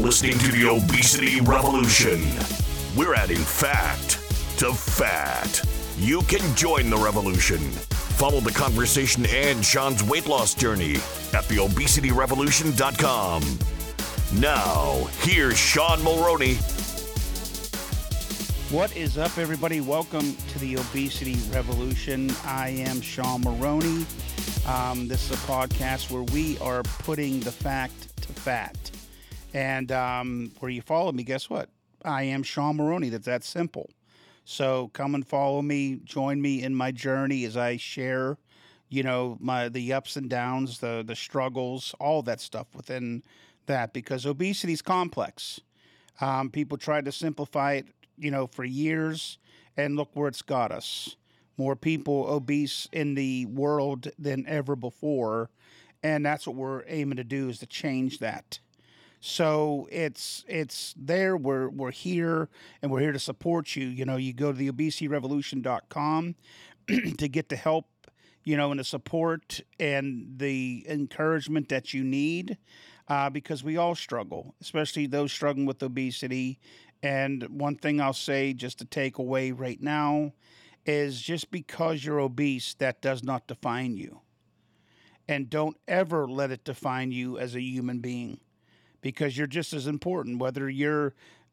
listening to the Obesity Revolution. We're adding fact to fat. You can join the revolution. Follow the conversation and Sean's weight loss journey at theobesityrevolution.com. Now, here's Sean Mulroney. What is up, everybody? Welcome to the Obesity Revolution. I am Sean Mulroney. This is a podcast where we are putting the fact to fat. And where you follow me, guess what? I am Sean Mulroney. That's that simple. So come and follow me. Join me in my journey as I share, the ups and downs, the struggles, all that stuff within that. Because obesity is complex. People tried to simplify it, for years, and look where it's got us. More people obese in the world than ever before, and that's what we're aiming to do, is to change that. So it's there. We're here, and we're here to support you. You go to theobesityrevolution.com to get the help, and the support and the encouragement that you need, because we all struggle, especially those struggling with obesity. And one thing I'll say, just to take away right now, is just because you're obese, that does not define you. And don't ever let it define you as a human being, because you're just as important, whether you're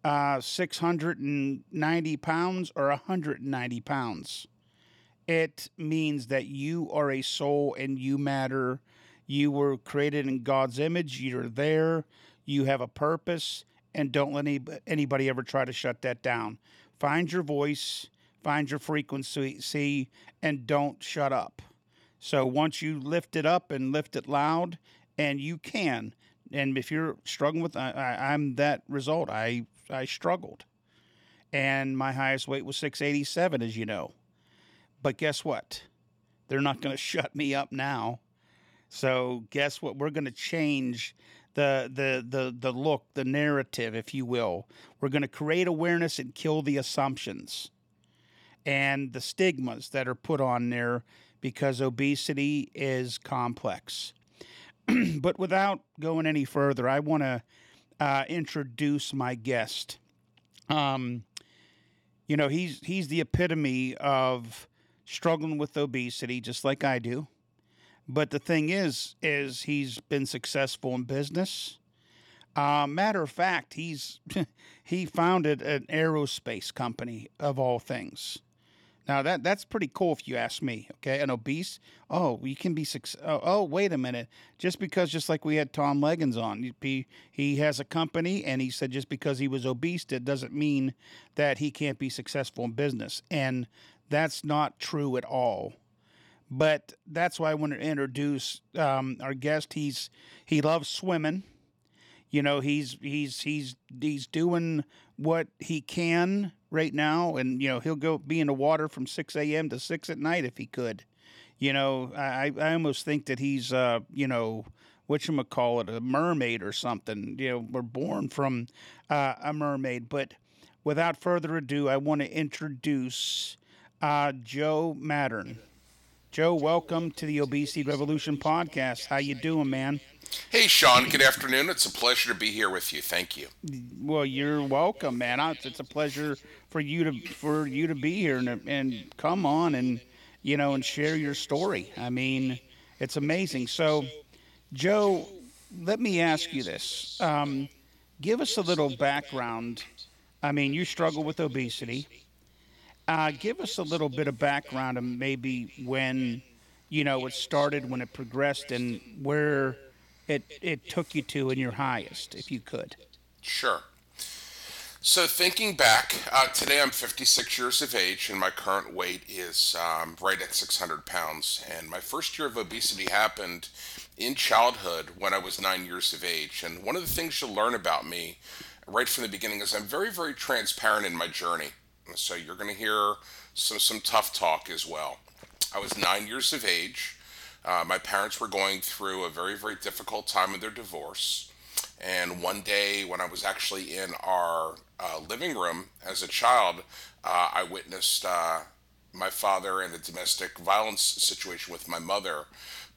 690 pounds or 190 pounds. It means that you are a soul and you matter. You were created in God's image. You're there. You have a purpose. And don't let anybody ever try to shut that down. Find your voice, find your frequency, and don't shut up. So once you lift it up and lift it loud, and you can, and if you're struggling with, I'm that result. I struggled, and my highest weight was 687, as you know. But guess what? They're not going to shut me up now. So guess what? We're going to change the look, the narrative, if you will. We're going to create awareness and kill the assumptions and the stigmas that are put on there, because obesity is complex. But without going any further, I want to introduce my guest. He's the epitome of struggling with obesity, just like I do. But the thing is he's been successful in business. Matter of fact, he founded an aerospace company, of all things. Now that's pretty cool if you ask me. Okay, an obese. Oh, you can be Oh, wait a minute. Just like we had Tom Leggins on, he has a company, and he said just because he was obese, it doesn't mean that he can't be successful in business, and that's not true at all. But that's why I want to introduce our guest. He loves swimming. He's doing what he can right now, and he'll go be in the water from 6 a.m. to 6 at night if he could. I almost think that he's whatchamacallit, a mermaid or something. We're born from a mermaid. But without further ado, I want to introduce Joe Mattern. Joe, welcome to the Obesity Revolution podcast. How you doing, man? Hey, Sean. Good afternoon. It's a pleasure to be here with you. Thank you. Well, you're welcome, man. It's a pleasure for you to be here and come on and and share your story. I mean, it's amazing. So, Joe, let me ask you this. Give us a little background. I mean, you struggle with obesity. Give us a little bit of background of maybe when, it started, when it progressed, and where it took you to in your highest, if you could. Sure. So thinking back, today I'm 56 years of age, and my current weight is right at 600 pounds. And my first year of obesity happened in childhood when I was 9 years of age. And one of the things you'll learn about me right from the beginning is I'm very, very transparent in my journey. So you're going to hear some tough talk as well. I was 9 years of age. My parents were going through a very, very difficult time of their divorce. And one day when I was actually in our living room as a child, I witnessed my father in a domestic violence situation with my mother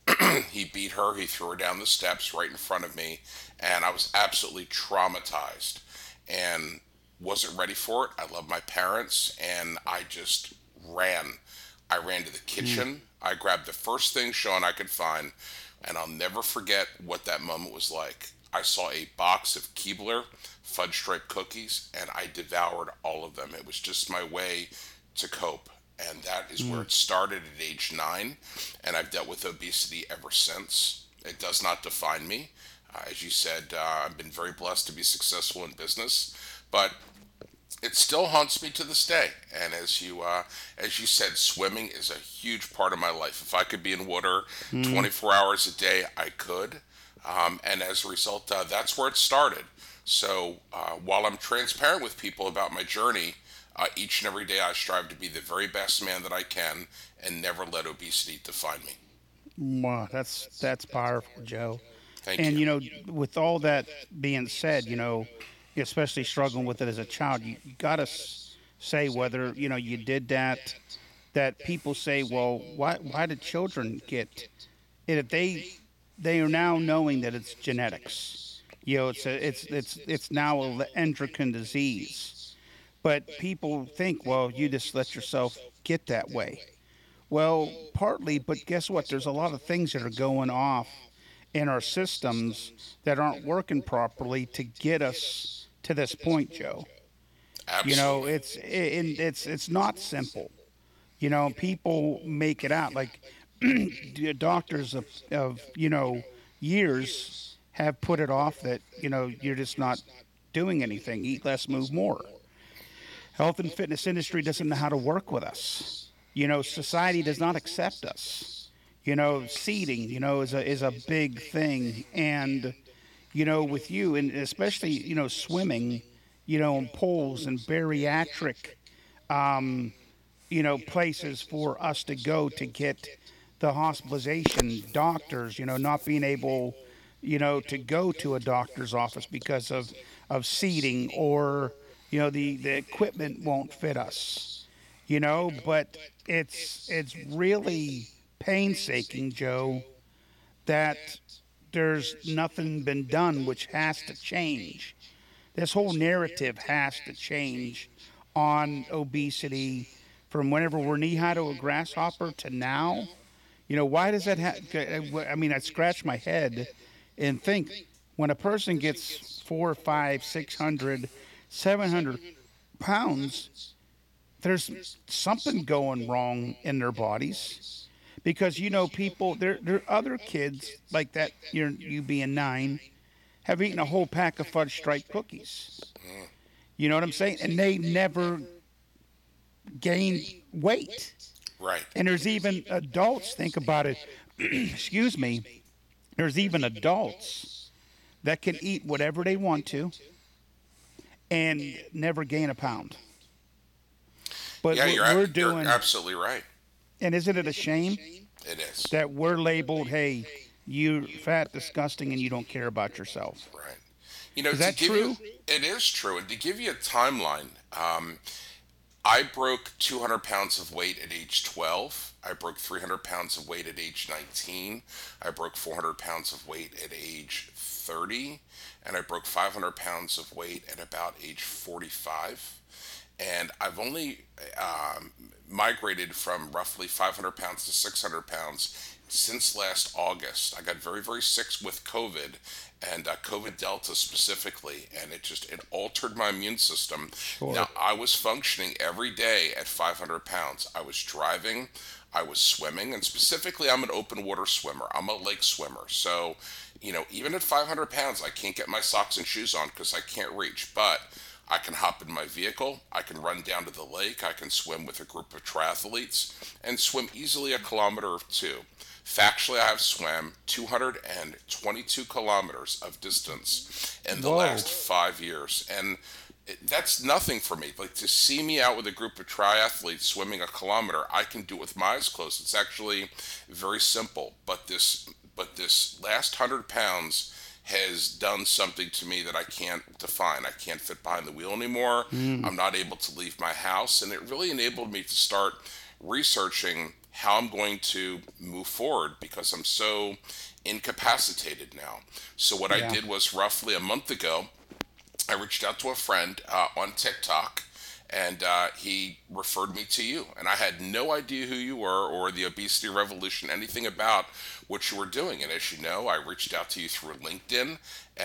He beat her, he threw her down the steps right in front of me, and I was absolutely traumatized and wasn't ready for it. I love my parents, and I just ran. I ran to the kitchen. I grabbed the first thing, Sean, I could find, and I'll never forget what that moment was like. I saw a box of Keebler fudge stripe cookies, and I devoured all of them. It was just my way to cope. And that is where it started at age 9, and I've dealt with obesity ever since. It does not define me. As you said, I've been very blessed to be successful in business, but it still haunts me to this day. And as you said, swimming is a huge part of my life. If I could be in water 24 hours a day, I could. And as a result, that's where it started. So while I'm transparent with people about my journey, each and every day I strive to be the very best man that I can and never let obesity define me. Wow, that's powerful, Joe. Thank And you. with all that being said, especially struggling with it as a child, you gotta say whether you did that. That people say, well, why did children get it? If they are now knowing that it's genetics. It's now an endocrine disease. But people think, well, you just let yourself get that way. Well, partly, but guess what? There's a lot of things that are going off in our systems that aren't working properly to get us to this point, Joe. Absolutely. It's not simple. People make it out like the doctors of years have put it off that you're just not doing anything. Eat less, move more. Health and fitness industry doesn't know how to work with us. Society does not accept us. Seating, is a big thing. And, with you, and especially, swimming, in pools and bariatric, places for us to go to get the hospitalization, doctors, not being able, to go to a doctor's office because of seating or, the equipment won't fit us, but it's really painstaking, Joe, that there's nothing been done, which has to change. This whole narrative has to change on obesity from whenever we're knee high to a grasshopper to now. Why does that I mean, I scratch my head and think when a person gets 4, 5, 600, 700 pounds, there's something going wrong in their bodies because people there are other kids like that you being 9 have eaten a whole pack of fudge stripe cookies. You know what I'm saying? And they never gain weight. Right. And there's even adults, think about it. Excuse me. There's even adults that can eat whatever they want to and never gain a pound. But Yeah, what you're we're you're doing, absolutely right. and isn't it a shame It is. that we're labeled, hey, you're fat, disgusting, and you don't care about yourself? Right. Is To that give true? you, it is true. And to give you a timeline, I broke 200 pounds of weight at age 12. I broke 300 pounds of weight at age 19. I broke 400 pounds of weight at age 30. And I broke 500 pounds of weight at about age 45. And I've only migrated from roughly 500 pounds to 600 pounds since last August. I got very, very sick with COVID and COVID Delta specifically, and it altered my immune system. Sure. Now, I was functioning every day at 500 pounds. I was driving, I was swimming, and specifically, I'm an open water swimmer. I'm a lake swimmer. So, even at 500 pounds, I can't get my socks and shoes on because I can't reach. But I can hop in my vehicle, I can run down to the lake, I can swim with a group of triathletes, and swim easily a kilometer or two. Factually, I have swam 222 kilometers of distance in the Whoa. last 5 years. And that's nothing for me. Like to see me out with a group of triathletes swimming a kilometer, I can do it with my eyes closed. It's actually very simple. But this last 100 pounds has done something to me that I can't define. I can't fit behind the wheel anymore. I'm not able to leave my house, and it really enabled me to start researching how I'm going to move forward because I'm so incapacitated now. So what I Yeah. did was roughly a month ago, I reached out to a friend on TikTok, and he referred me to you. And I had no idea who you were or the obesity revolution, anything about what you were doing. And as you know, I reached out to you through LinkedIn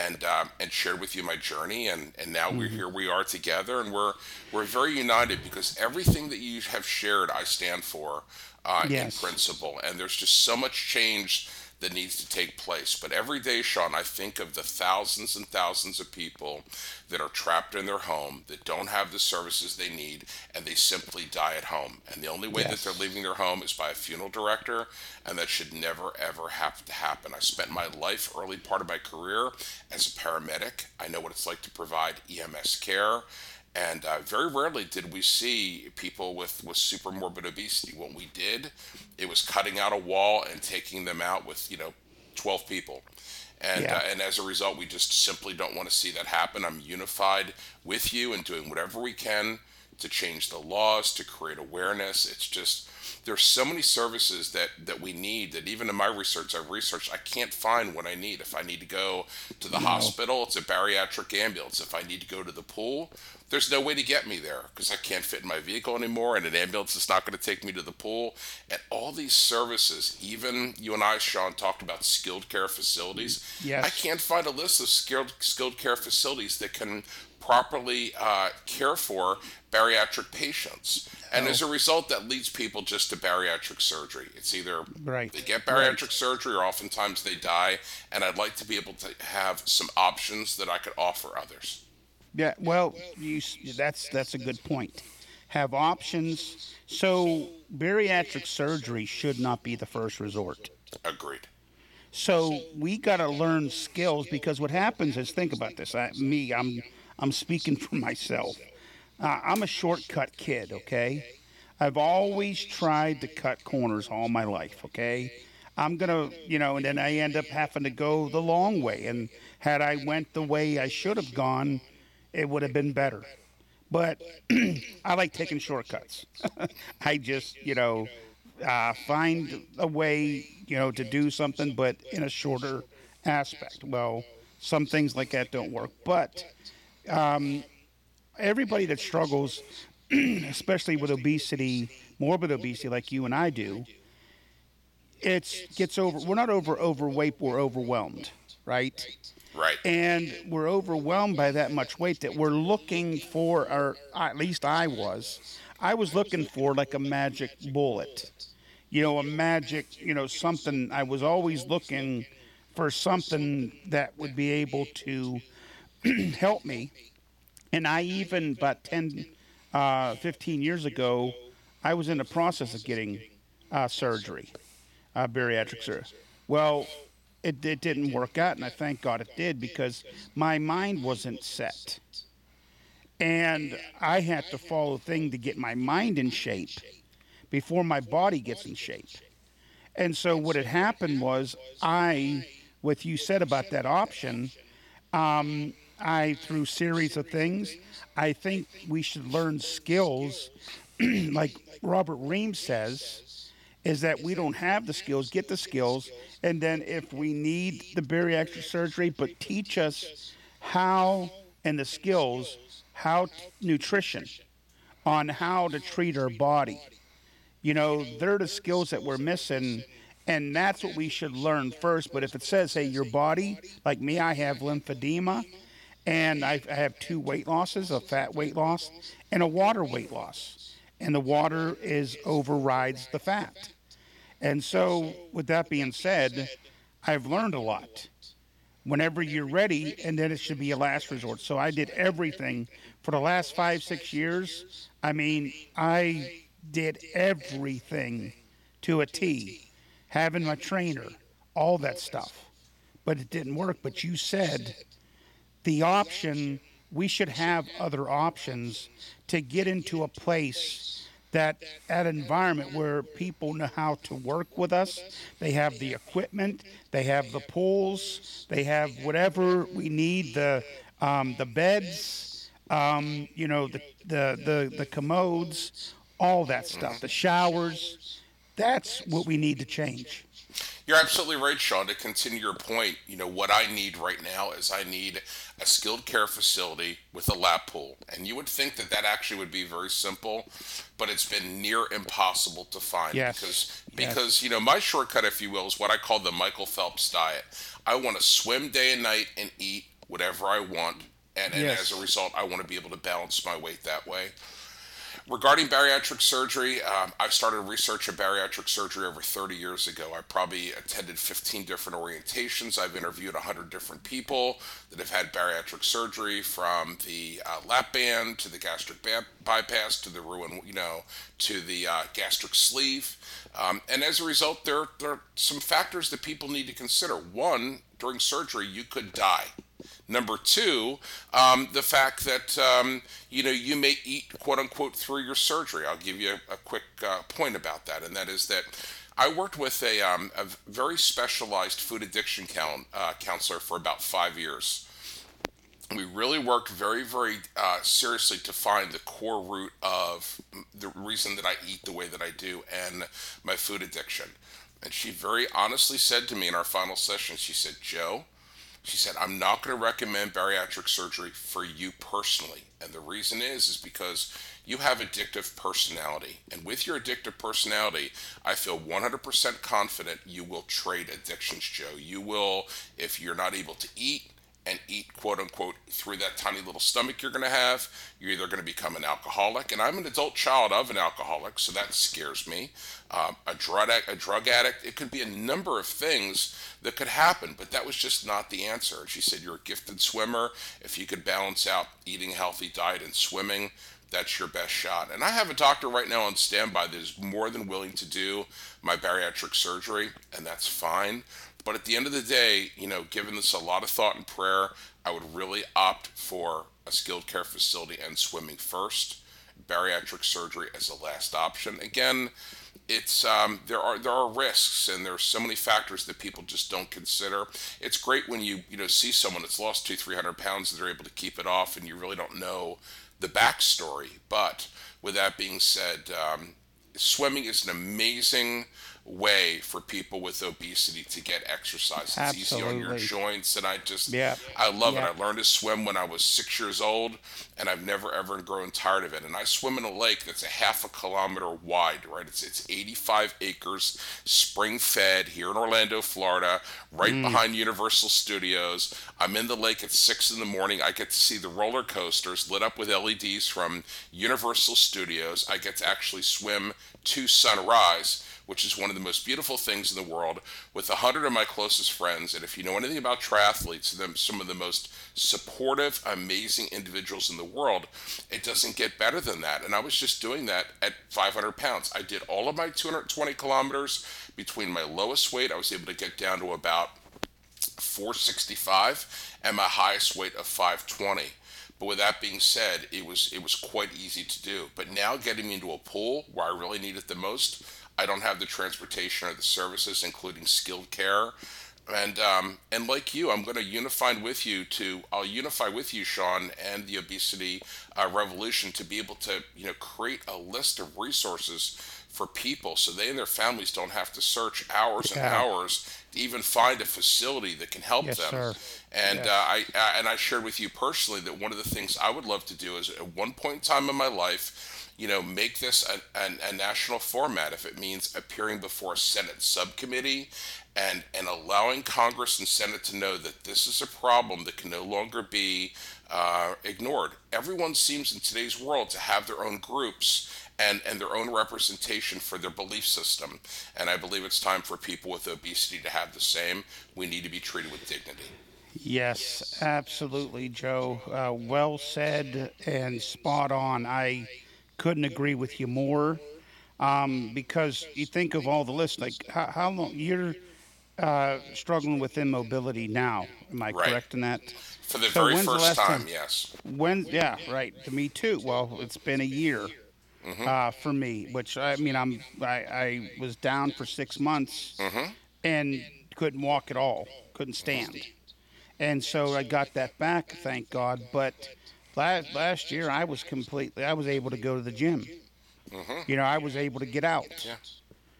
and shared with you my journey. And now we're Hmm. here. We are together, and we're very united because everything that you have shared, I stand for in Yes. principle. And there's just so much change that needs to take place. But every day, Sean, I think of the thousands and thousands of people that are trapped in their home, that don't have the services they need, and they simply die at home. And the only way that they're Yes. leaving their home is by a funeral director, and that should never, ever have to happen. I spent my life, early part of my career, as a paramedic. I know what it's like to provide EMS care. And very rarely did we see people with super morbid obesity. When we did, it was cutting out a wall and taking them out with 12 people. Yeah. And as a result, we just simply don't want to see that happen. I'm unified with you and doing whatever we can to change the laws, to create awareness. It's just there's so many services that we need that even in my research, I've researched, I can't find what I need. If I need to go to the No. hospital, it's a bariatric ambulance. If I need to go to the pool, there's no way to get me there because I can't fit in my vehicle anymore, and an ambulance is not going to take me to the pool. And all these services, even you and I, Sean, talked about skilled care facilities. I Yes. can't find a list of skilled care facilities that can properly care for bariatric patients. And as No. a result, that leads people just to bariatric surgery. It's either they Right. get Right. bariatric surgery or oftentimes they die. And I'd like to be able to have some options that I could offer others. Yeah. Well, that's a good point. Have options. So bariatric surgery should not be the first resort. Agreed. So we got to learn skills because what happens is, think about this. I'm speaking for myself. I'm a shortcut kid. Okay, I've always tried to cut corners all my life. Okay, I'm gonna, and then I end up having to go the long way. And had I went the way I should have gone, it would have been better. But I like taking shortcuts. I just, find a way, to do something, but in a shorter aspect. Well, some things like that don't work. But everybody that struggles, especially with obesity, morbid obesity, like you and I do, it's gets over. We're not overweight. We're overwhelmed, right? Right. And we're overwhelmed by that much weight that we're looking for, or at least I was looking for like a magic bullet, a magic, something. I was always looking for something that would be able to help me. And I even, about 10, 15 years ago, I was in the process of getting surgery, bariatric surgery. Well, it didn't work out, and I thank God it did because my mind wasn't set. And I had to follow a thing to get my mind in shape before my body gets in shape. And so what had happened was what you said about that option, through series of things, I think we should learn skills, like Robert Ream says, is that we don't have the skills, get the skills, and then if we need the bariatric surgery, but teach us how and the skills, nutrition, on how to treat our body. They're the skills that we're missing, and that's what we should learn first. But if it says, hey, your body, like me, I have lymphedema, and I have two weight losses, a fat weight loss and a water weight loss. And the water is overrides the fat. And so, with that being said, I've learned a lot. Whenever you're ready, and then it should be a last resort. So I did everything for the last 5, 6 years. I mean, I did everything to a T, having my trainer, all that stuff. But it didn't work. But you said the option, we should have other options to get into a place that environment where people know how to work with us. They have the equipment, they have the pools, they have whatever we need, the beds, the commodes, all that stuff, the showers. That's what we need to change. You're absolutely right, Sean. To continue your point, what I need right now is I need a skilled care facility with a lap pool. And you would think that that actually would be very simple, but it's been near impossible to find Yes. because Yes. my shortcut, if you will, is what I call the Michael Phelps diet. I want to swim day and night and eat whatever I want, and as a Yes. result, I want to be able to balance my weight that way. Regarding bariatric surgery, I started research of bariatric surgery over 30 years ago. I probably attended 15 different orientations. I've interviewed 100 different people that have had bariatric surgery, from the lap band to the gastric bypass to the ruin, to the gastric sleeve. And as a result, there are some factors that people need to consider. One, during surgery, you could die. Number two, the fact that you may eat "quote unquote" through your surgery. I'll give you a quick point about that, and that is that I worked with a very specialized food addiction counselor for about 5 years. We really worked very, very seriously to find the core root of the reason that I eat the way that I do and my food addiction. And she very honestly said to me in our final session, she said, "Joe," she said, "I'm not going to recommend bariatric surgery for you personally. And the reason is because you have addictive personality. And with your addictive personality, I feel 100% confident you will trade addictions, Joe. You will, if you're not able to eat and eat "quote unquote" through that tiny little stomach you're going to have, you're either going to become an alcoholic." And I'm an adult child of an alcoholic, so that scares me. A drug addict. It could be a number of things that could happen, but that was just not the answer. She said, "You're a gifted swimmer. If you could balance out eating a healthy diet and swimming, that's your best shot." And I have a doctor right now on standby that is more than willing to do my bariatric surgery, and that's fine. But at the end of the day, given this a lot of thought and prayer, I would really opt for a skilled care facility and swimming first, bariatric surgery as a last option. Again, it's there are risks, and there's so many factors that people just don't consider. It's great when you see someone that's lost 200-300 pounds and they're able to keep it off, and you really don't know the backstory. But with that being said, swimming is an amazing way for people with obesity to get exercise. It's easy on your Absolutely. joints, and Yeah. I love it. Yeah. I learned to swim when I was 6 years old, and I've never ever grown tired of it. And I swim in a lake that's a half a kilometer wide, right? It's 85 acres, spring fed here in Orlando, Florida, right behind Universal Studios. I'm in the lake at 6 in the morning. I get to see the roller coasters lit up with LEDs from Universal Studios. I get to actually swim to sunrise, which is one of the most beautiful things in the world, with 100 of my closest friends. And if you know anything about triathletes, them some of the most supportive, amazing individuals in the world. It doesn't get better than that. And I was just doing that at 500 pounds. I did all of my 220 kilometers. Between my lowest weight, I was able to get down to about 465, and my highest weight of 520. But with that being said, it was quite easy to do. But now, getting me into a pool where I really need it the most, I don't have the transportation or the services, including skilled care. And like you, I'm going to I'll unify with you, Sean, and the obesity revolution, to be able to create a list of resources for people, so they and their families don't have to search hours and Yeah. hours to even find a facility that can help Yes, them. sir. And Yes. I shared with you personally that one of the things I would love to do is, at one point in time in my life, make this a national format. If it means appearing before a Senate subcommittee and allowing Congress and Senate to know that this is a problem that can no longer be ignored. Everyone seems in today's world to have their own groups and their own representation for their belief system. And I believe it's time for people with obesity to have the same. We need to be treated with dignity. Yes, absolutely, Joe. Well said and spot on. I couldn't agree with you more. Because you think of all the lists, like how long you're struggling with immobility now. Am I Right. correct in that? For the So very when's the first last time, time? yes. When? Yeah, right. To me too. Well, it's been a year for me, which I mean, I was down for 6 months and couldn't walk at all, couldn't stand, and so I got that back, thank God. But last year I was able to go to the gym. I was able to get out. Yeah.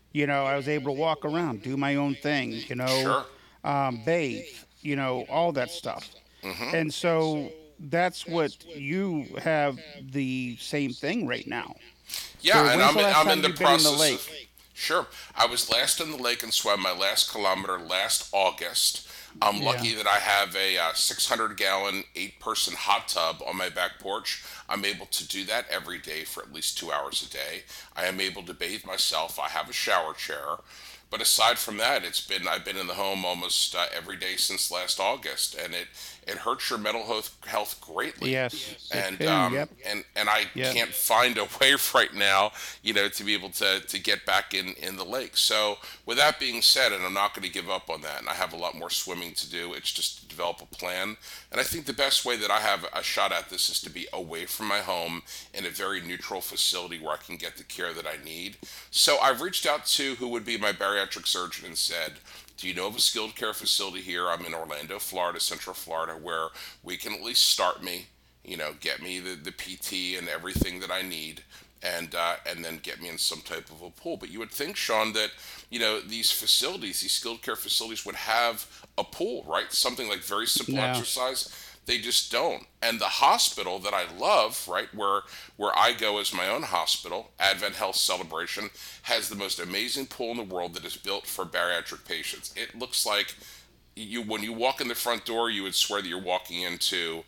I was able to walk around, do my own thing, Sure. bathe, all that stuff. Hmm. And so that's what you have the same thing right now. So Yeah, and when's the last I'm time in the you've been in the process of. lake? Sure. I was last in the lake and swam my last kilometer last August. I'm Yeah. lucky that I have a 600-gallon, eight-person hot tub on my back porch. I'm able to do that every day for at least 2 hours a day. I am able to bathe myself. I have a shower chair. But aside from that, I've been in the home almost every day since last August, and it hurts your mental health greatly. Yes, it And can. Yep. I Yep. can't find a way right now, to be able to get back in the lake. So with that being said, and I'm not going to give up on that, and I have a lot more swimming to do. It's just to develop a plan, and I think the best way that I have a shot at this is to be away from my home in a very neutral facility where I can get the care that I need. So I've reached out to who would be my bariatric surgeon and said, do you know of a skilled care facility here? I'm in Orlando, Florida, Central Florida, where we can at least start me, get me the PT and everything that I need, and then get me in some type of a pool. But you would think, Sean, that these facilities, these skilled care facilities, would have a pool, right? Something like very simple No. exercise. They just don't. And the hospital that I love, right, where I go as my own hospital, Advent Health Celebration, has the most amazing pool in the world that is built for bariatric patients. It looks like when you walk in the front door, you would swear that you're walking into,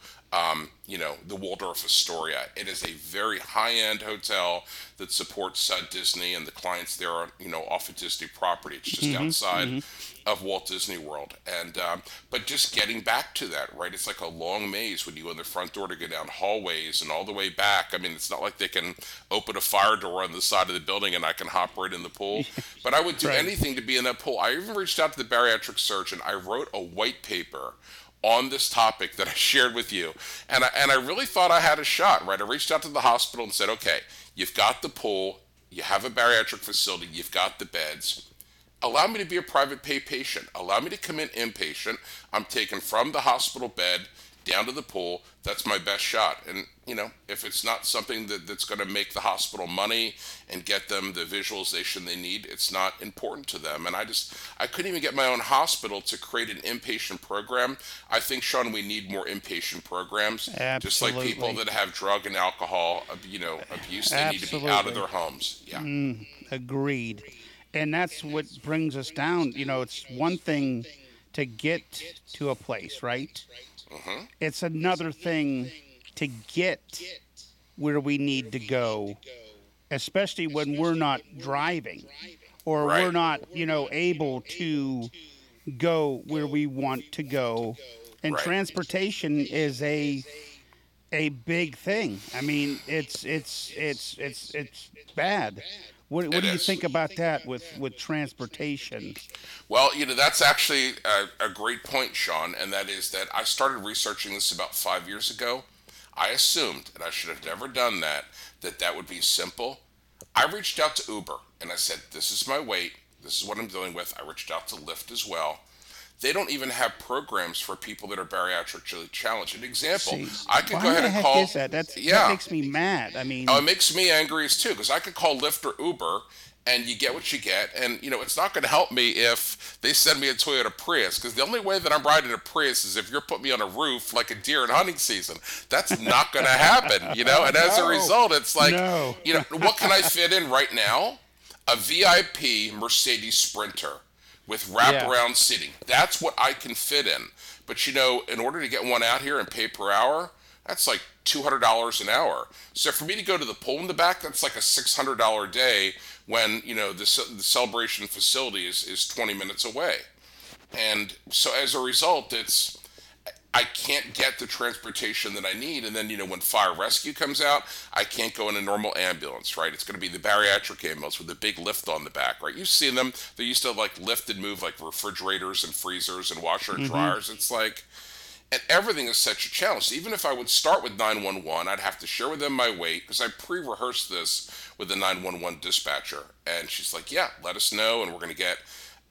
the Waldorf Astoria. It is a very high-end hotel that supports Disney, and the clients there are, off of Disney property. It's just outside of Walt Disney World. And but just getting back to that, right? It's like a long maze when you go in the front door to go down hallways and all the way back. I mean, it's not like they can open a fire door on the side of the building and I can hop right in the pool. But I would do Right. anything to be in that pool. I even reached out to the bariatric surgeon. I wrote a white paper on this topic that I shared with you. And I really thought I had a shot, right? I reached out to the hospital and said, okay, you've got the pool, you have a bariatric facility, you've got the beds. Allow me to be a private pay patient. Allow me to come in inpatient. I'm taken from the hospital bed down to the pool. That's my best shot. And, if it's not something that's going to make the hospital money and get them the visualization they need, it's not important to them. And I couldn't even get my own hospital to create an inpatient program. I think, Sean, we need more inpatient programs. Just like people Absolutely. that have drug and alcohol, abuse, they need to be out of Absolutely. their homes. Yeah. Agreed. And that's what brings us down. It's one thing to get to a place, right? Hmm. It's another thing to get where we need to go, especially when we're not driving or we're Right. not, able to go where we want to go. And Right. transportation is a big thing. I mean, it's bad. What It do you is. think about that with transportation? Well, that's actually a great point, Sean, and that is that I started researching this about 5 years ago. I assumed, and I should have never done that, that would be simple. I reached out to Uber and I said, this is my weight, this is what I'm dealing with. I reached out to Lyft as well. They don't even have programs for people that are bariatrically challenged. An example, See, I could go why ahead the and heck call, is that? That yeah, makes me mad. I oh, it mean, makes me angry as too, because I could call Lyft or Uber, and you get what you get. And it's not going to help me if they send me a Toyota Prius, because the only way that I'm riding a Prius is if you're putting me on a roof like a deer in hunting season. That's not going to happen. And as a no, result, it's like, no. what can I fit in right now? A VIP Mercedes Sprinter with Yeah, wraparound seating. That's what I can fit in. But in order to get one out here and pay per hour, that's like $200 an hour. So for me to go to the pool in the back, that's like a $600 day when the celebration facility is 20 minutes away. And so as a result, I can't get the transportation that I need. And then, when fire rescue comes out, I can't go in a normal ambulance, right? It's going to be the bariatric ambulance with a big lift on the back, right? You've seen them. They used to like lift and move like refrigerators and freezers and washer and hmm dryers. It's like, and everything is such a challenge. So even if I would start with 911, I'd have to share with them my weight because I pre-rehearsed this with the 911 dispatcher. And she's like, yeah, let us know. And we're going to get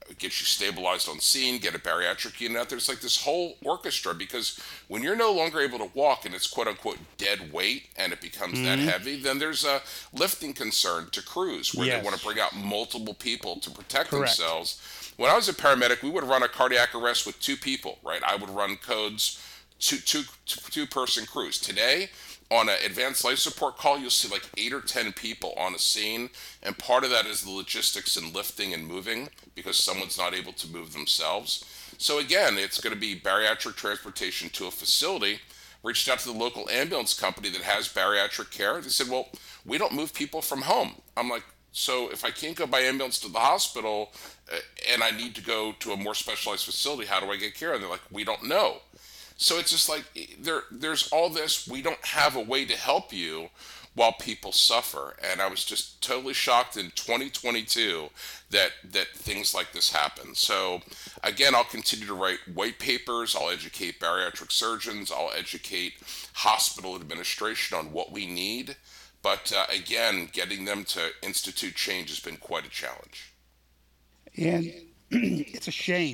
get you stabilized on scene, get a bariatric unit out there. It's like this whole orchestra, because when you're no longer able to walk and it's quote unquote dead weight and it becomes that heavy, then there's a lifting concern to crews where they want to bring out multiple people to protect themselves. When I was a paramedic, we would run a cardiac arrest with 2 people, right? I would run codes, two person crews. Today, on an advanced life support call, you'll see like 8 or 10 people on a scene, and part of that is the logistics and lifting and moving because someone's not able to move themselves. So again, it's going to be bariatric transportation to a facility. Reached out to the local ambulance company that has bariatric care. They said, well, we don't move people from home. I'm like, so if I can't go by ambulance to the hospital and I need to go to a more specialized facility, how do I get care? And they're like, we don't know. So it's just like there's all this. We don't have a way to help you while people suffer. And I was just totally shocked in 2022 that things like this happen. So again, I'll continue to write white papers. I'll educate bariatric surgeons. I'll educate hospital administration on what we need. But again, getting them to institute change has been quite a challenge. And it's a shame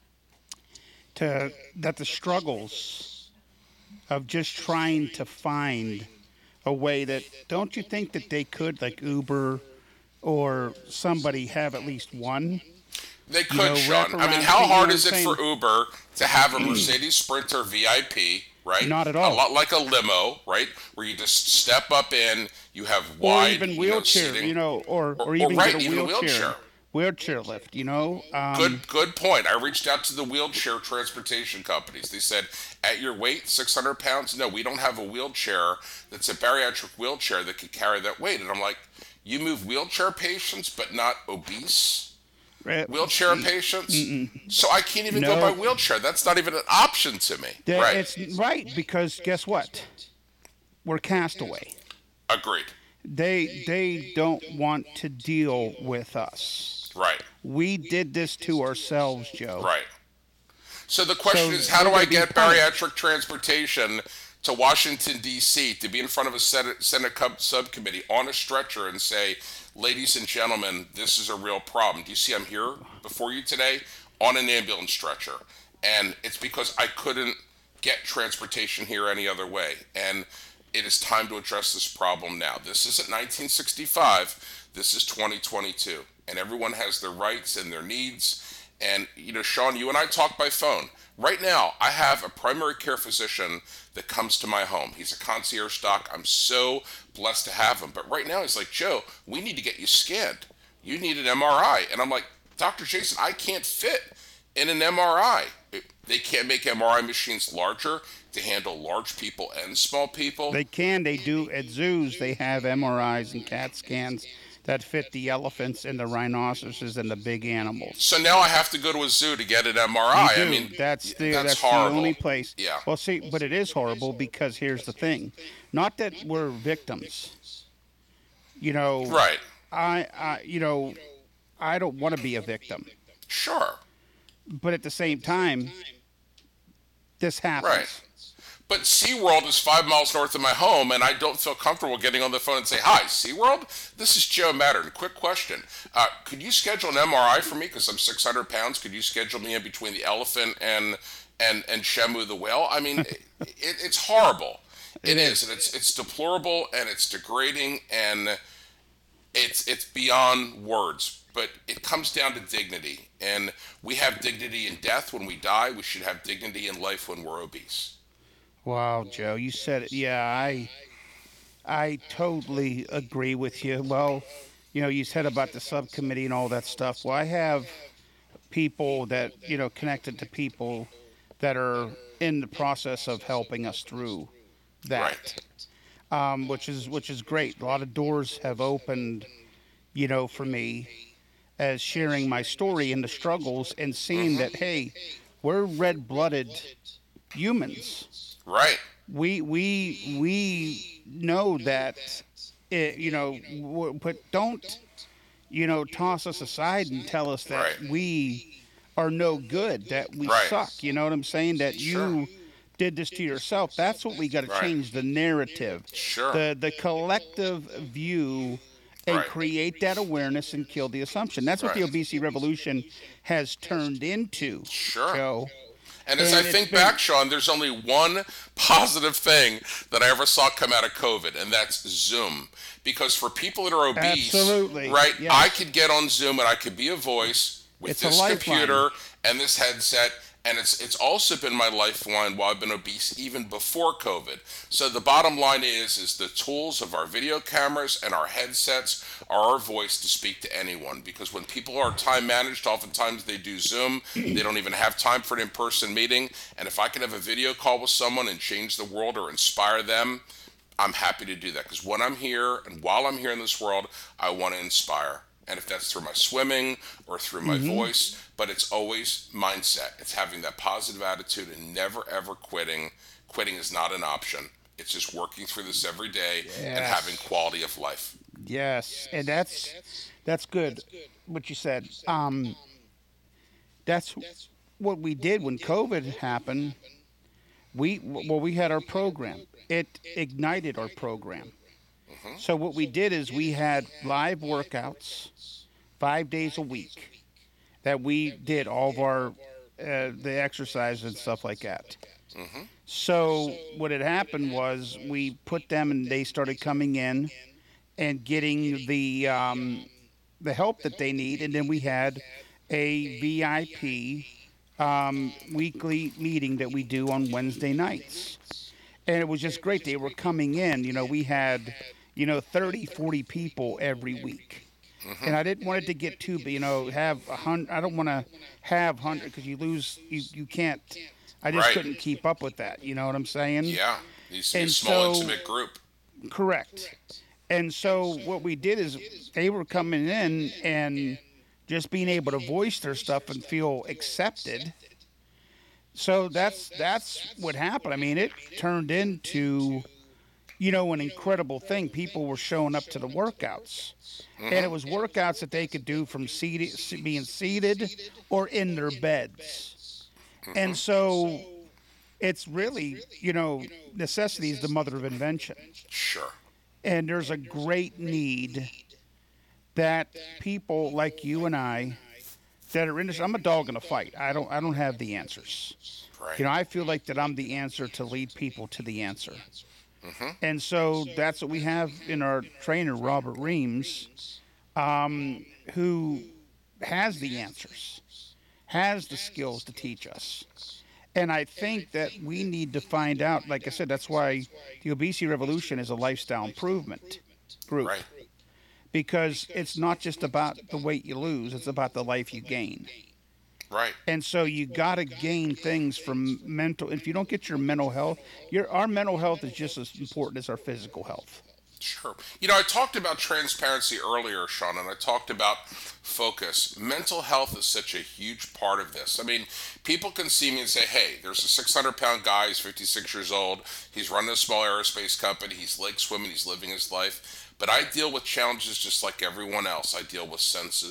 that the struggles of just trying to find a way that, don't you think that they could, like Uber or somebody, have at least one? They could, Sean. I mean, how hard is it for Uber to have a Mercedes Sprinter VIP, right? Not at all. A lot like a limo, right? Where you just step up in, you have wide, or even wheelchair, seating. Or even get a wheelchair lift, Good point. I reached out to the wheelchair transportation companies. They said, at your weight, 600 pounds, no, we don't have a wheelchair that's a bariatric wheelchair that could carry that weight. And I'm like, you move wheelchair patients but not obese wheelchair patients? So I can't even go by wheelchair. That's not even an option to me. Right. It's right, because guess what? We're castaway. Agreed. They don't want to deal with us. Right. We did this to ourselves, Joe. Right. So the question is, how do I get bariatric transportation to Washington, D.C., to be in front of a Senate subcommittee on a stretcher and say, ladies and gentlemen, this is a real problem. Do you see I'm here before you today on an ambulance stretcher? And it's because I couldn't get transportation here any other way. And it is time to address this problem now. This isn't 1965. This is 2022. And everyone has their rights and their needs. And, Sean, you and I talk by phone. Right now, I have a primary care physician that comes to my home. He's a concierge doc. I'm so blessed to have him. But right now, he's like, Joe, we need to get you scanned. You need an MRI. And I'm like, Dr. Jason, I can't fit in an MRI. They can't make MRI machines larger to handle large people and small people. They can. They do. At zoos, they have MRIs and CAT scans that fit the elephants and the rhinoceroses and the big animals. So now I have to go to a zoo to get an MRI. You do. I mean, that's the only place. Yeah. Well, see, but it is horrible, because here's the thing. Not that we're victims. Right. I don't want to be a victim. Sure. But at the same time, this happens. Right. But SeaWorld is 5 miles north of my home, and I don't feel comfortable getting on the phone and say, hi, SeaWorld? This is Joe Mattern. Quick question. Could you schedule an MRI for me? Because I'm 600 pounds. Could you schedule me in between the elephant and Shemu the whale? I mean, it's horrible. It is. And it's deplorable, and it's degrading, and it's beyond words. But it comes down to dignity. And we have dignity in death when we die. We should have dignity in life when we're obese. Wow, Joe, you said it. Yeah, I totally agree with you. Well, you said about the subcommittee and all that stuff. Well, I have people that, connected to people that are in the process of helping us through that, right. Which is great. A lot of doors have opened, for me, as sharing my story and the struggles and seeing that, hey, we're red-blooded humans. Right. We know that, but don't, toss us aside and tell us that we are no good, that we suck. You know what I'm saying? That you did this to yourself. That's what we got to change, the narrative. Sure. The collective view and Right. create that awareness and kill the assumption. That's what the Right. obesity revolution has turned into, Sure. Joe. And as I And it's think been back, Sean, there's only one positive thing that I ever saw come out of COVID, and that's Zoom. Because for people that are obese, absolutely right, I yes. could get on Zoom and I could be a voice with It's a this lifeline. computer and this headset. And it's also been my lifeline while I've been obese even before COVID. So the bottom line is the tools of our video cameras and our headsets are our voice to speak to anyone. Because when people are time managed, oftentimes they do Zoom. They don't even have time for an in-person meeting. And if I can have a video call with someone and change the world or inspire them, I'm happy to do that. Because when I'm here and while I'm here in this world, I want to inspire. And if that's through my swimming or through my voice, but it's always mindset. It's having that positive attitude and never ever quitting. Quitting is not an option. It's just working through this every day and having Yes. quality of life. Yes. And that's good what you said. That's what we did when COVID happened. We had our program. It ignited our program. So what we did is we had live workouts 5 days a week that we did all of our the exercise and stuff like that. So what had happened was we put them and they started coming in and getting the help that they need, and then we had a VIP weekly meeting that we do on Wednesday nights. And it was just great. They were coming in. We had 30, 40 people every week. And I didn't want it to get too big, have 100. I don't want to have 100 because you lose, you can't. I just Right. couldn't keep up with that. You know what I'm saying? Yeah. Needs to be a And small, so, intimate group. correct. And so what we did is they were coming in and just being able to voice their stuff and feel accepted. So that's what happened. I mean, it turned into an incredible thing. People were showing up to the workouts, and it was workouts that they could do from being seated or in their beds. And so it's really, necessity is the mother of invention. Sure. And there's a great need that people like you and I that are in this. I'm a dog in a fight. I don't have the answers. Right. I feel like that I'm the answer to lead people to the answer. And so that's what we have in our trainer, Robert Reams, who has the answers, has the skills to teach us. And I think that we need to find out, like I said, that's why the Obesity Revolution is a lifestyle improvement group. Right. Because it's not just about the weight you lose, it's about the life you gain. Right. And so you got to gain things from mental. If you don't get your mental health, our mental health is just as important as our physical health. Sure. I talked about transparency earlier, Sean, and I talked about focus. Mental health is such a huge part of this. I mean, people can see me and say, hey, there's a 600-pound guy, he's 56 years old, he's running a small aerospace company, he's lake swimming, he's living his life. But I deal with challenges just like everyone else. I deal with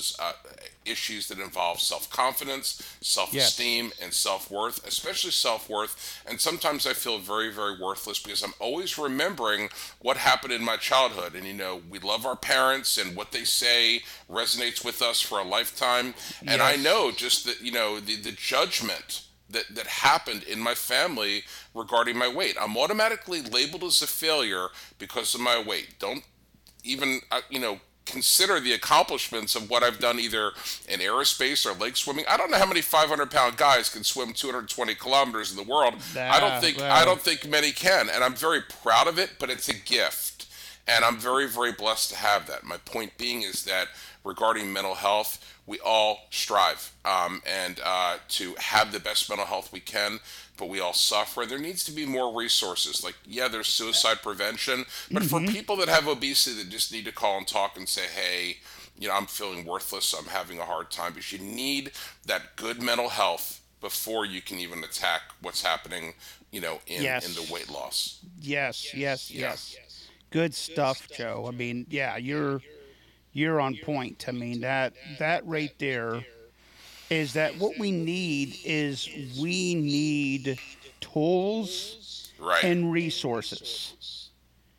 issues that involve self-confidence, self-esteem, Yes. and self-worth, especially self-worth. And sometimes I feel very, very worthless because I'm always remembering what happened in my childhood. And, we love our parents and what they say resonates with us for a lifetime. And I Yes. know just that, the judgment that happened in my family regarding my weight. I'm automatically labeled as a failure because of my weight. Don't even consider the accomplishments of what I've done either in aerospace or lake swimming. I don't know how many 500-pound guys can swim 220 kilometers in the world. I don't think I Well, don't think many can, and I'm very proud of it. But it's a gift, and I'm very, very blessed to have that. My point being is that regarding mental health, we all strive and to have the best mental health we can, but we all suffer. There needs to be more resources. Like, yeah, there's suicide prevention, but for people that have obesity that just need to call and talk and say, hey, I'm feeling worthless, I'm having a hard time, because you need that good mental health before you can even attack what's happening, in the yes. weight loss. Yes. Yes. Yeah. Yes. Good stuff, Joe. I mean, yeah, you're on point. I mean, that right there is that what we need is we need tools Right. and resources.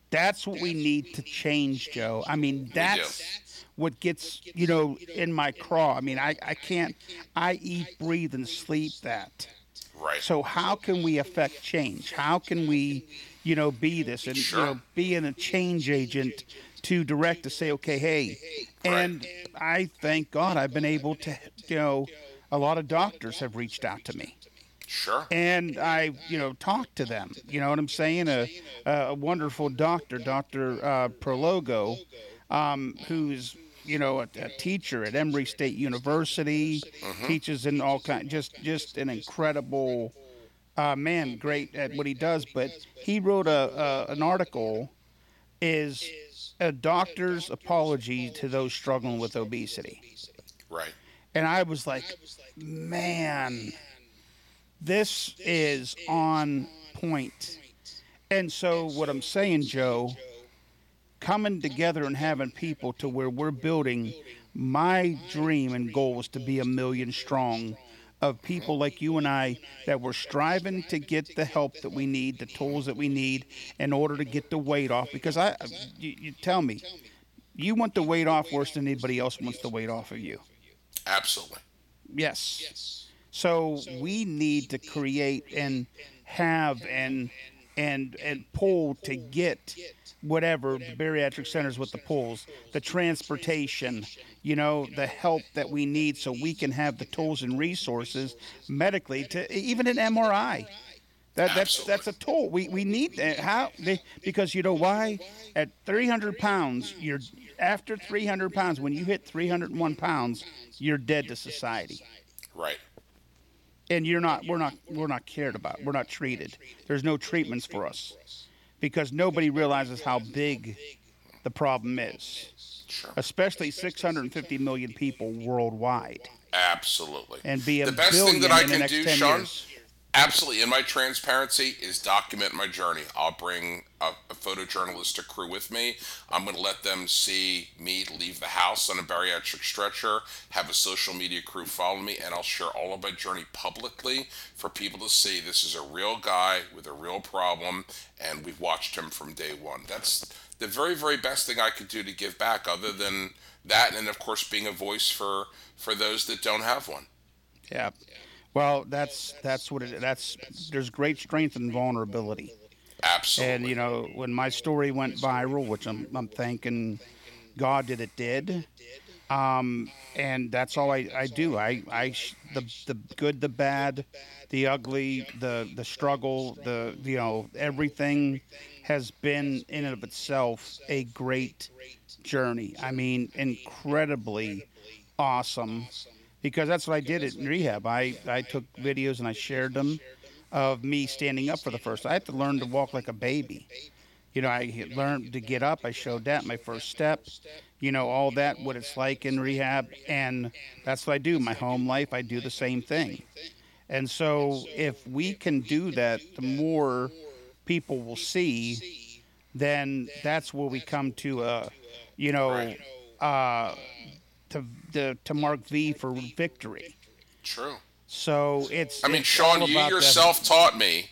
That's what we need to change, Joe. I mean, We do. that's what gets, in my craw. I mean, I can't, I eat, breathe, and sleep that. Right. So how can we affect change? How can we, be this and, Sure. being a change agent to direct to say, okay, hey, Right. and I thank God I've been able to, a lot of doctors have reached out to me. Sure. And I, talked to them. You know what I'm saying? A wonderful doctor, Dr. Prologo, who's a teacher at Emory State University, teaches in all kind, just an incredible man, great at what he does. But he wrote an article, is a doctor's apology to those struggling with obesity, Right. and I was like, man, this is on point. And so what I'm saying, Joe, coming together and having people to where we're building, my dream and goal is to be 1 million strong of people like you and I that we're striving to get the help that we need, the tools that we need in order to get the weight off. Because you tell me, you want the weight off worse than anybody else wants the weight off of you. Absolutely. Yes. So we need to create and have and pull to get whatever the bariatric centers with the pulls, the transportation, the help that we need so we can have the tools and resources medically to even an MRI. That's a tool. We need that. Because you know why? At 300 pounds, after 300 pounds, when you hit 301 pounds, you're dead to society. Right. And we're not cared about. We're not treated. There's no treatments for us because nobody realizes how big the problem is, Sure. especially 650 million people worldwide, Absolutely. and be The a best billion thing that I in the can next do, 10 Sean, years. absolutely, in my transparency, is document my journey. I'll bring a photojournalistic crew with me. I'm going to let them see me leave the house on a bariatric stretcher, have a social media crew follow me, and I'll share all of my journey publicly for people to see this is a real guy with a real problem, and we've watched him from day one. That's the very, very best thing I could do to give back, other than that, and of course, being a voice for those that don't have one. Yeah. Well, that's what it. There's great strength in vulnerability. And Absolutely. when my story went viral, which I'm thanking God that it did, and that's all I do. The good, the bad, the ugly, the struggle, everything has been in and of itself a great journey. I mean, incredibly awesome, because that's what I did in rehab. I took videos and I shared them of me standing up for the first. I had to learn to walk like a baby. I learned to get up. I showed that my first step, all that, what it's like in rehab. And that's what I do. My home life, I do the same thing. And so if we can do that, the more people will see, then that's where we come to, Right. uh, to Mark V for victory. True. So I mean, it's all Sean, you about that. yourself taught me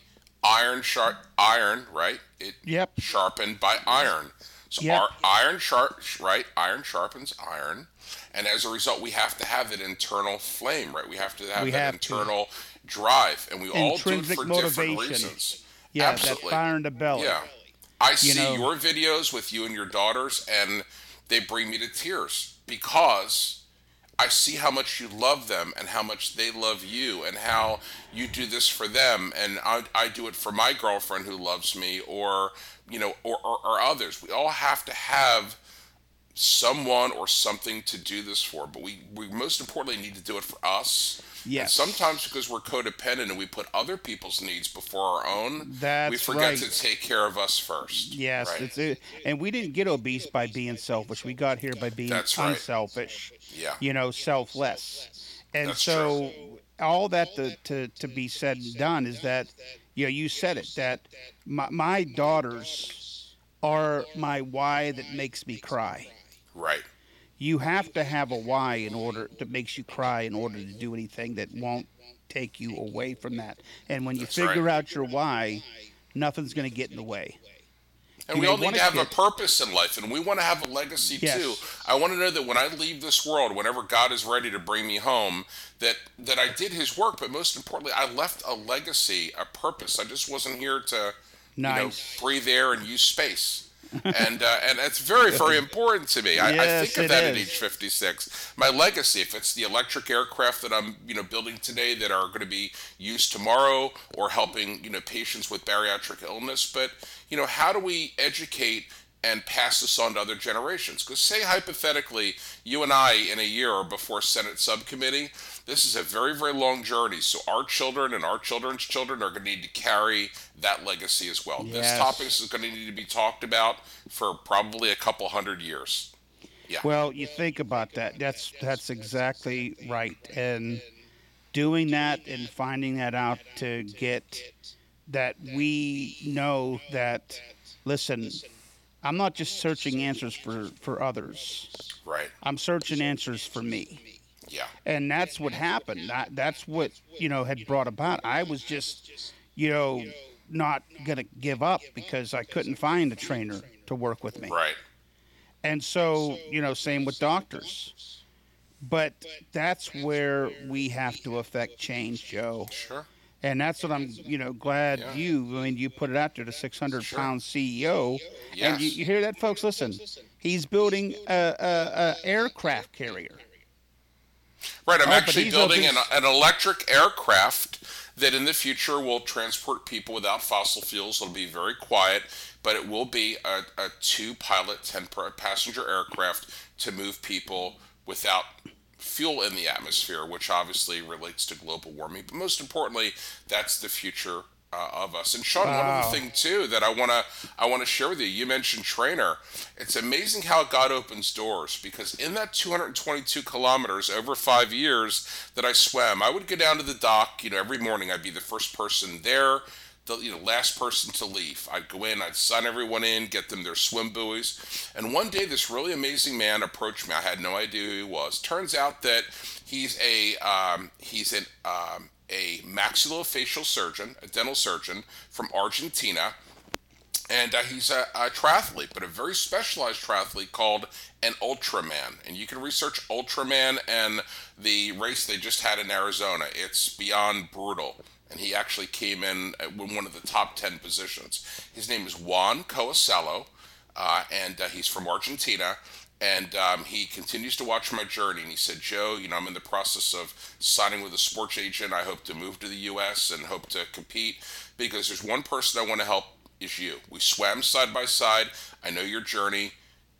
iron, right? It Yep. sharpened by iron. So Yep. our iron sharp, right? Iron sharpens iron, and as a result, we have to have that internal flame, right? We have to have We that have to. internal drive, and we all do it Intrinsic for different motivation. reasons. Yeah, Absolutely. that fire in the belly. Yeah. I see know. your videos with you and your daughters, and they bring me to tears because I see how much you love them and how much they love you and how you do this for them. And I do it for my girlfriend who loves me, or, or others. We all have to have someone or something to do this for, but we most importantly need to do it for us. And Yes. sometimes because we're codependent and we put other people's needs before our own, we That's forget right. to take care of us first. Yes, Right? and we didn't get obese by being selfish. We got here by being That's right. unselfish. Yeah. Selfless. And That's so all that to be said and done is that, you said it, that my daughters are my why that makes me cry. Right. You have to have a why in order that makes you cry in order to do anything that won't take you away from that. And when you That's figure right. out your why, nothing's going to get in the way. And You we may all need want to a have a kid. purpose in life, and we want to have a legacy too. Yes. I want to know that when I leave this world, whenever God is ready to bring me home, that I did His work, but most importantly, I left a legacy, a purpose. I just wasn't here to, Nice. breathe air and use space. And it's very, very important to me. I think Yes, of it that at is. age 56. My legacy, if it's the electric aircraft that I'm, building today that are going to be used tomorrow, or helping, patients with bariatric illness, but, how do we educate and pass this on to other generations? Because say hypothetically, you and I in a year are before Senate subcommittee, this is a very, very long journey. So our children and our children's children are going to need to carry that legacy as well. This topic Yes. is going to need to be talked about for probably a couple hundred years. Yeah. Well, you think about that. That's exactly right. And doing that and finding that out to get that we know that, listen, I'm not just searching answers for others. Right. I'm searching answers for me. Yeah. And that's what happened. That's what, had brought about. I was just, you know, not going to give up because I couldn't find a trainer to work with me. Right. And so, same with doctors. But that's where we have to affect change, Joe. Sure. And that's what I'm, glad Yeah. you put it out there, the 600-pound CEO. And you Yes. hear that, folks? Listen, he's building a aircraft carrier. Right, I'm Oh, but actually he's building obese. an electric aircraft that in the future will transport people without fossil fuels. It'll be very quiet, but it will be a two-pilot, 10-passenger aircraft to move people without fuel in the atmosphere, which obviously relates to global warming. But most importantly, that's the future of us. And Sean, one Wow. other thing too that I want to share with you. You mentioned trainer. It's amazing how God opens doors, because in that 222 kilometers over 5 years that I swam, I would go down to the dock. Every morning I'd be the first person there, the last person to leave. I'd go in, I'd sign everyone in, get them their swim buoys. And one day this really amazing man approached me. I had no idea who he was. Turns out that he's a maxillofacial surgeon, a dental surgeon from Argentina, and he's a triathlete, but a very specialized triathlete called an Ultraman. And you can research Ultraman and the race they just had in Arizona. It's beyond brutal. And he actually came in at one of the top 10 positions. His name is Juan Coasello, and he's from Argentina. And he continues to watch my journey. And he said, Joe, I'm in the process of signing with a sports agent. I hope to move to the U.S. and hope to compete, because there's one person I want to help, is you. We swam side by side. I know your journey.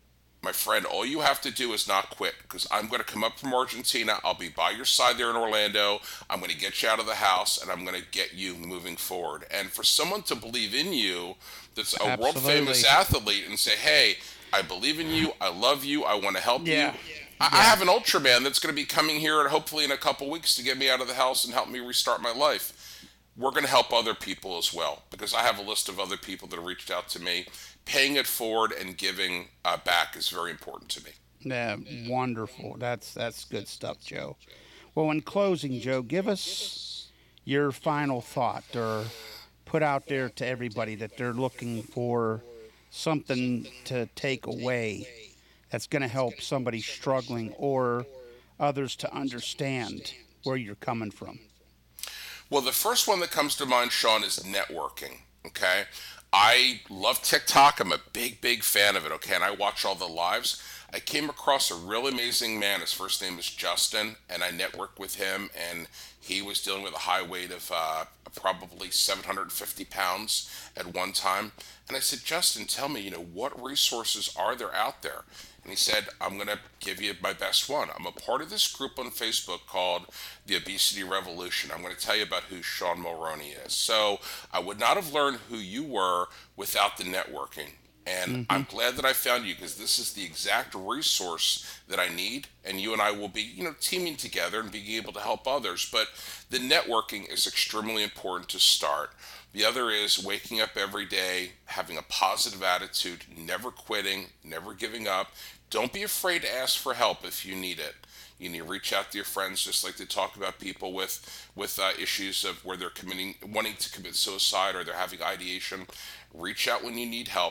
My friend, all you have to do is not quit, because I'm going to come up from Argentina. I'll be by your side there in Orlando. I'm going to get you out of the house, and I'm going to get you moving forward. And for someone to believe in you, that's a world famous Absolutely. athlete, and say, hey, I believe in you. I love you. I want to help Yeah. you. I have an Ultraman that's going to be coming here, and hopefully in a couple weeks, to get me out of the house and help me restart my life. We're going to help other people as well, because I have a list of other people that have reached out to me. Paying it forward and giving back is very important to me. Yeah, wonderful. That's good stuff, Joe. Well, in closing, Joe, give us your final thought, or put out there to everybody that they're looking for something to take away that's going to help somebody struggling, or others to understand where you're coming from. Well, the first one that comes to mind, Sean, is networking. Okay. I love TikTok. I'm a big, big fan of it. Okay. And I watch all the lives. I came across a really amazing man. His first name is Justin, and I networked with him, and he was dealing with a high weight of probably 750 pounds at one time. And I said, Justin, tell me, what resources are there out there? And he said, I'm going to give you my best one. I'm a part of this group on Facebook called the Obesity Revolution. I'm going to tell you about who Sean Mulroney is. So I would not have learned who you were without the networking. And I'm glad that I found you, because this is the exact resource that I need. And you and I will be, teaming together and being able to help others. But the networking is extremely important to start. The other is waking up every day, having a positive attitude, never quitting, never giving up. Don't be afraid to ask for help if you need it. You need to reach out to your friends, just like they talk about people with issues of where they're wanting to commit suicide, or they're having ideation. Reach out when you need help.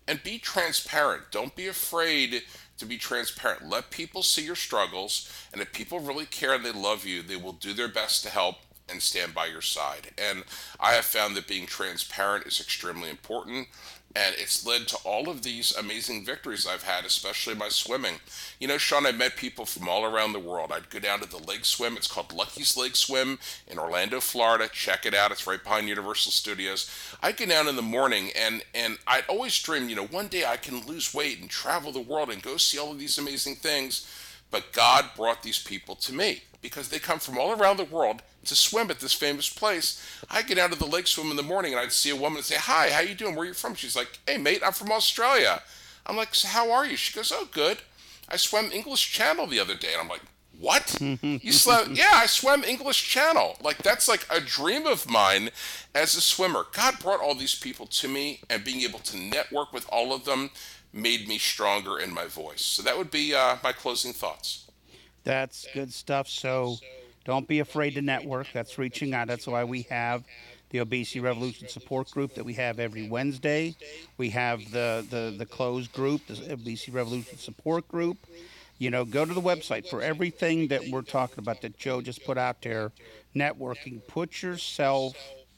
and be transparent. Don't be afraid to be transparent. Let people see your struggles, and if people really care and they love you, they will do their best to help and stand by your side. And I have found that being transparent is extremely important, and it's led to all of these amazing victories I've had, especially my swimming. You know, Sean, I met people from all around the world. I'd go down to the lake swim. It's called Lucky's Lake Swim in Orlando, Florida. Check it out. It's right behind Universal Studios. I'd go down in the morning, and I'd always dream, you know, one day I can lose weight and travel the world and go see all of these amazing things. But God brought these people to me because they come from all around the world to swim at this famous place. I get out of the lake swim in the morning and I'd see a woman and say, "Hi, how you doing? Where are you from?" She's like, "Hey, mate, I'm from Australia." I'm like, "So how are you?" She goes, "Oh, good. I swam English Channel the other day." And I'm like, "What? You swam?" "Yeah, I swam English Channel." Like, that's like a dream of mine as a swimmer. God brought all these people to me, and being able to network with all of them made me stronger in my voice. So that would be my closing thoughts. That's good stuff. So don't be afraid to network. That's reaching out. That's why we have the Obesity Revolution support group that we have every Wednesday. We have the closed group, the Obesity Revolution support group. You know, go to the website for everything that we're talking about that Joe just put out there. Networking. Put yourself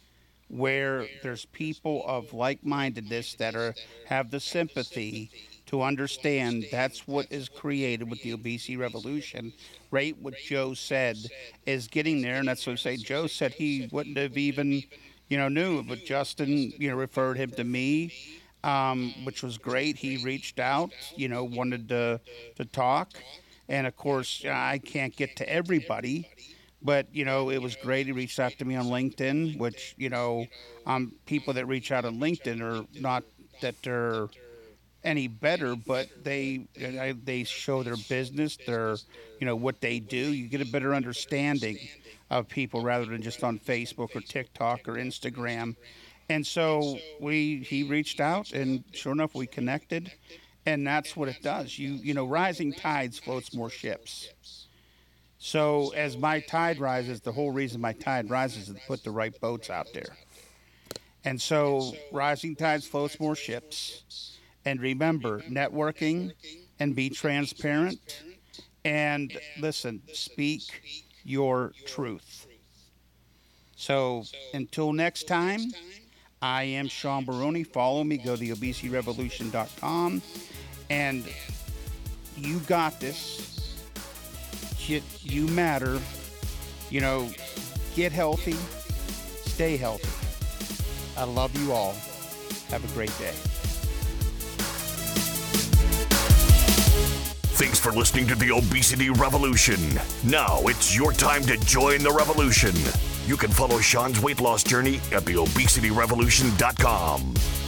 where there's people of like-mindedness that have the sympathy to understand that's what is created with the Obesity Revolution. Right, what Joe said is getting there, and that's what I say. Joe said he wouldn't have even, knew, but Justin, referred him to me, which was great. He reached out, wanted to talk, and of course, I can't get to everybody. But, it was great. He reached out to me on LinkedIn, which, people that reach out on LinkedIn are not that they're any better, but they show their business, their, what they do. You get a better understanding of people rather than just on Facebook or TikTok or Instagram. And so he reached out, and sure enough, we connected. And that's what it does. Rising tides floats more ships. So as my tide rises, the whole reason my tide rises is to put the right boats out there. And so rising tides floats more ships. And remember, networking and be transparent. And listen, speak your truth. So until next time, I am Sean Baroni. Follow me. Go to theobesityrevolution.com. And you got this. You matter. Get healthy. Stay healthy. I love you all. Have a great day. Thanks for listening to the Obesity Revolution. Now it's your time to join the revolution. You can follow Sean's weight loss journey at theobesityrevolution.com.